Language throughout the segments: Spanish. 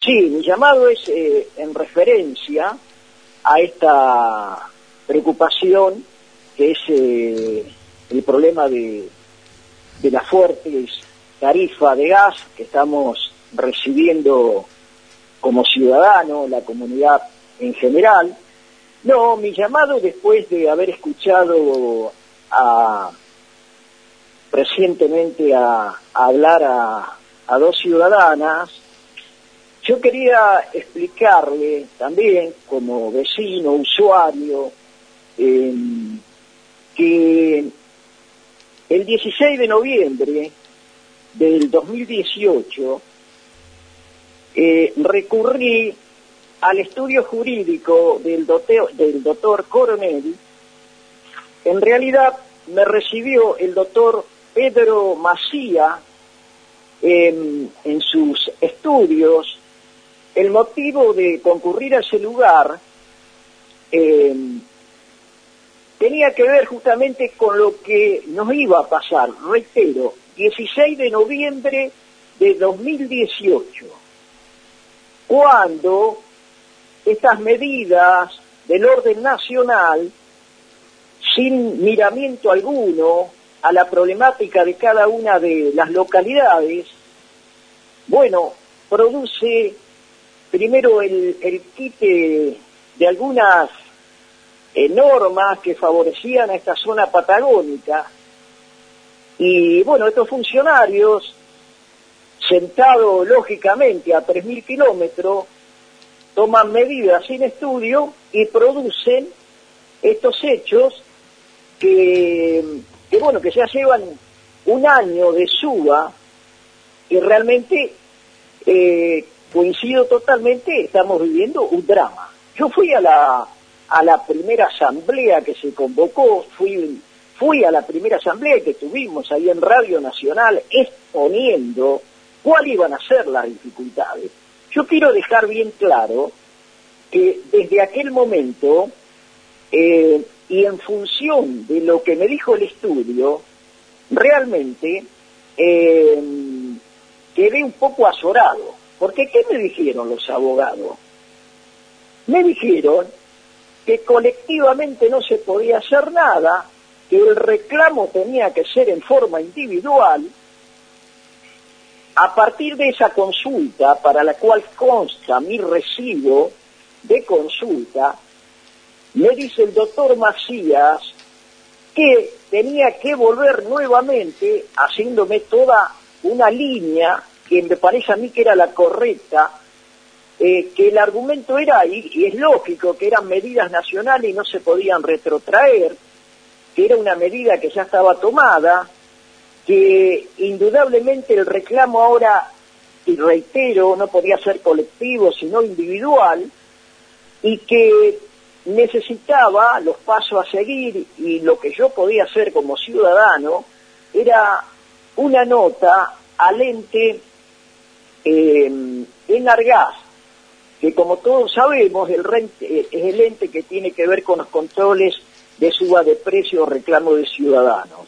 Sí, mi llamado es en referencia a esta preocupación que es el problema de las fuertes tarifas de gas que estamos recibiendo como ciudadanos, la comunidad en general. No, mi llamado, después de haber escuchado recientemente a hablar a dos ciudadanas, yo quería explicarle también, como vecino, usuario, que el 16 de noviembre del 2018 recurrí al estudio jurídico del doctor Coronel. En realidad me recibió el doctor Pedro Macía en sus estudios. El motivo de concurrir a ese lugar tenía que ver justamente con lo que nos iba a pasar. Reitero, 16 de noviembre de 2018, cuando estas medidas del orden nacional, sin miramiento alguno a la problemática de cada una de las localidades, bueno, produce primero el quite de algunas normas que favorecían a esta zona patagónica, y bueno, estos funcionarios, sentados lógicamente a 3.000 kilómetros, toman medidas sin estudio y producen estos hechos que ya llevan un año de suba, y realmente coincido totalmente, estamos viviendo un drama. Yo fui a la primera asamblea que se convocó, fui a la primera asamblea que tuvimos ahí en Radio Nacional exponiendo cuáles iban a ser las dificultades. Yo quiero dejar bien claro que desde aquel momento, y en función de lo que me dijo el estudio, realmente quedé un poco azorado. Porque ¿qué me dijeron los abogados? Me dijeron que colectivamente no se podía hacer nada, que el reclamo tenía que ser en forma individual. A partir de esa consulta, para la cual consta mi recibo de consulta, me dice el doctor Macías que tenía que volver nuevamente, haciéndome toda una línea que me parece a mí que era la correcta, que el argumento era, y es lógico, que eran medidas nacionales y no se podían retrotraer, que era una medida que ya estaba tomada, que indudablemente el reclamo ahora, y reitero, no podía ser colectivo sino individual, y que necesitaba los pasos a seguir, y lo que yo podía hacer como ciudadano era una nota al ente Enargás, que como todos sabemos es el ente que tiene que ver con los controles de suba de precios o reclamo de ciudadanos.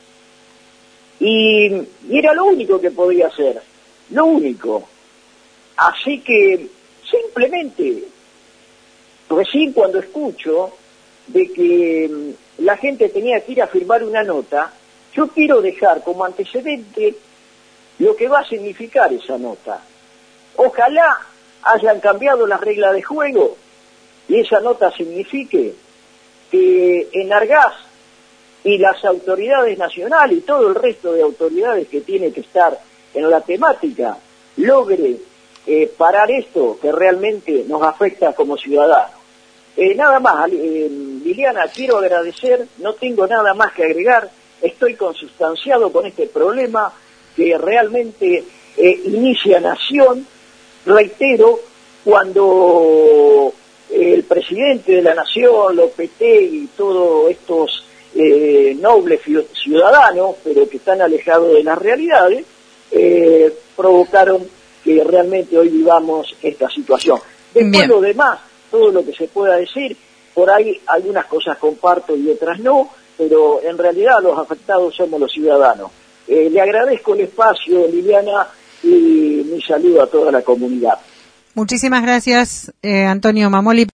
Y era lo único que podía hacer, lo único. Así que simplemente, recién cuando escucho de que la gente tenía que ir a firmar una nota, yo quiero dejar como antecedente lo que va a significar esa nota. Ojalá hayan cambiado las reglas de juego y esa nota signifique que Enargás y las autoridades nacionales y todo el resto de autoridades que tienen que estar en la temática logre parar esto que realmente nos afecta como ciudadanos. Nada más, Liliana, quiero agradecer, no tengo nada más que agregar, estoy consustanciado con este problema que realmente inicia Nación. Reitero, cuando el presidente de la Nación, Lopetegui y todos estos nobles ciudadanos, pero que están alejados de las realidades, provocaron que realmente hoy vivamos esta situación. Después Bien. Lo demás, todo lo que se pueda decir, por ahí algunas cosas comparto y otras no, pero en realidad los afectados somos los ciudadanos. Le agradezco el espacio, Liliana, y mi saludo a toda la comunidad. Muchísimas gracias, Antonio Mamoli.